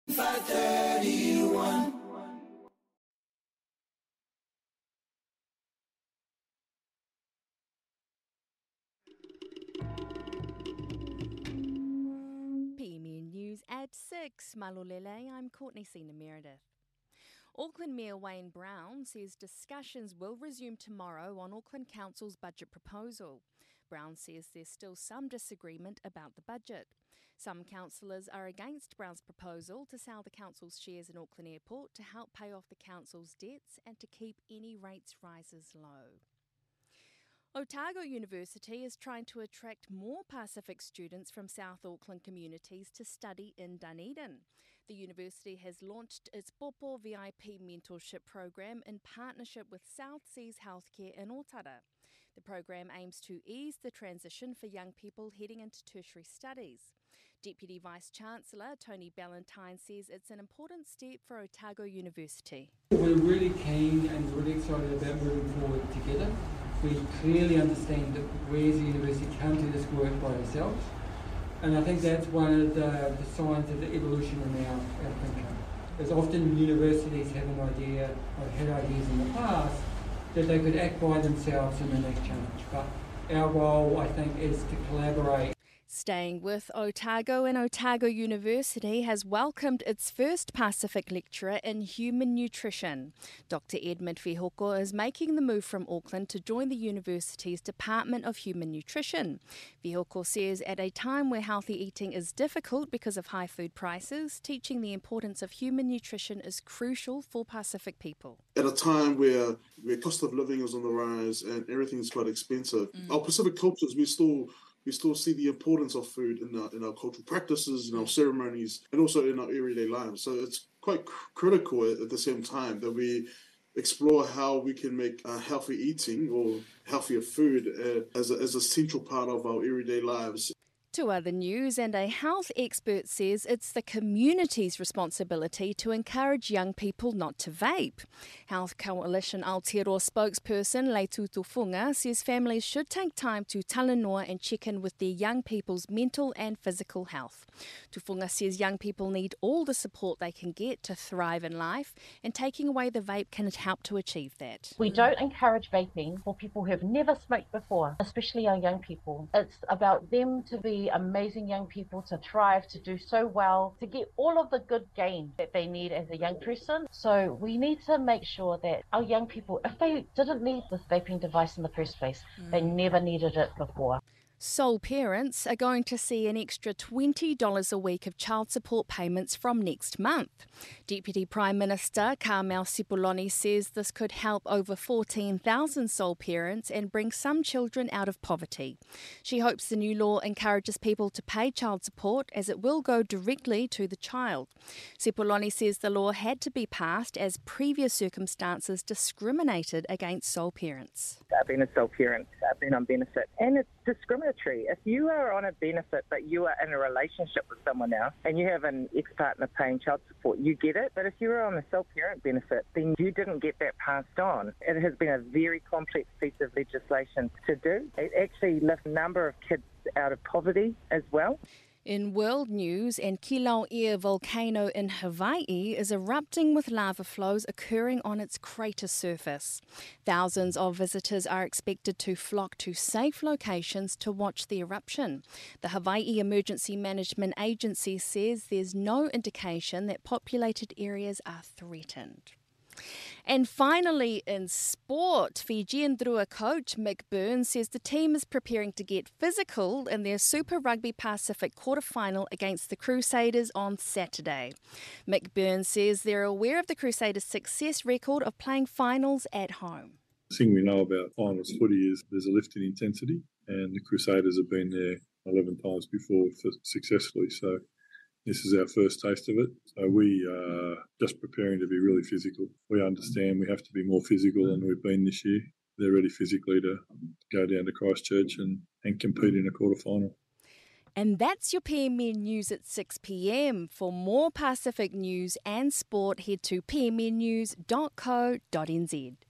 531. PMN News at 6. Malolele, I'm Courtney Sena Meredith. Auckland Mayor Wayne Brown says discussions will resume tomorrow on Auckland Council's budget proposal. Brown says there's still some disagreement about the budget. Some councillors are against Brown's proposal to sell the council's shares in Auckland Airport to help pay off the council's debts and to keep any rates rises low. Otago University is trying to attract more Pacific students from South Auckland communities to study in Dunedin. The university has launched its Popo VIP mentorship program in partnership with South Seas Healthcare in Otara. The program aims to ease the transition for young people heading into tertiary studies. Deputy Vice-Chancellor Tony Ballantyne says it's an important step for Otago University. We're really keen and really excited about moving forward together. We clearly understand that we as a university can't do this work by ourselves, and I think that's one of the signs of the evolution in our thinking. As often universities have an idea, or had ideas in the past, that they could act by themselves in the next challenge. But our role, I think, is to collaborate. Staying with Otago, and Otago University has welcomed its first Pacific lecturer in human nutrition. Dr. Edmund Fihoko is making the move from Auckland to join the university's Department of Human Nutrition. Fihoko says at a time where healthy eating is difficult because of high food prices, teaching the importance of human nutrition is crucial for Pacific people. At a time where cost of living is on the rise and everything's quite expensive, our Pacific cultures, we still see the importance of food in our cultural practices, in our ceremonies, and also in our everyday lives. So it's quite critical at the same time that we explore how we can make healthy eating or healthier food as a central part of our everyday lives. To other news, and a health expert says it's the community's responsibility to encourage young people not to vape. Health Coalition Aotearoa spokesperson Leitu Tufunga says families should take time to talanoa and check in with their young people's mental and physical health. Tufunga says young people need all the support they can get to thrive in life, and taking away the vape can help to achieve that. We don't encourage vaping for people who have never smoked before, especially our young people. It's about them to be amazing young people, to thrive, to do so well, to get all of the good gains that they need as a young person. So we need to make sure that our young people, if they didn't need this vaping device in the first place, they never needed it before. Sole parents are going to see an extra $20 a week of child support payments from next month. Deputy Prime Minister Carmel Sepuloni says this could help over 14,000 sole parents and bring some children out of poverty. She hopes the new law encourages people to pay child support, as it will go directly to the child. Sepuloni says the law had to be passed as previous circumstances discriminated against sole parents. I've been a sole parent, I've been on benefit, and it's discriminatory. If you are on a benefit but you are in a relationship with someone else and you have an ex-partner paying child support, you get it. But if you're on a sole parent benefit, then you didn't get that passed on. It has been a very complex piece of legislation to do. It actually lifts a number of kids out of poverty as well. In world news, and Kilauea volcano in Hawaii is erupting with lava flows occurring on its crater surface. Thousands of visitors are expected to flock to safe locations to watch the eruption. The Hawaii Emergency Management Agency says there's no indication that populated areas are threatened. And finally, in sport, Fijian Drua coach Mick Burns says the team is preparing to get physical in their Super Rugby Pacific quarter-final against the Crusaders on Saturday. Mick Burns says they're aware of the Crusaders' success record of playing finals at home. The thing we know about finals footy is there's a lift in intensity, and the Crusaders have been there 11 times before successfully, so this is our first taste of it. So we are just preparing to be really physical. We understand we have to be more physical than we've been this year. They're ready physically to go down to Christchurch and compete in a quarter-final. And that's your PMN News at 6 p.m. For more Pacific news and sport, head to pmnnews.co.nz.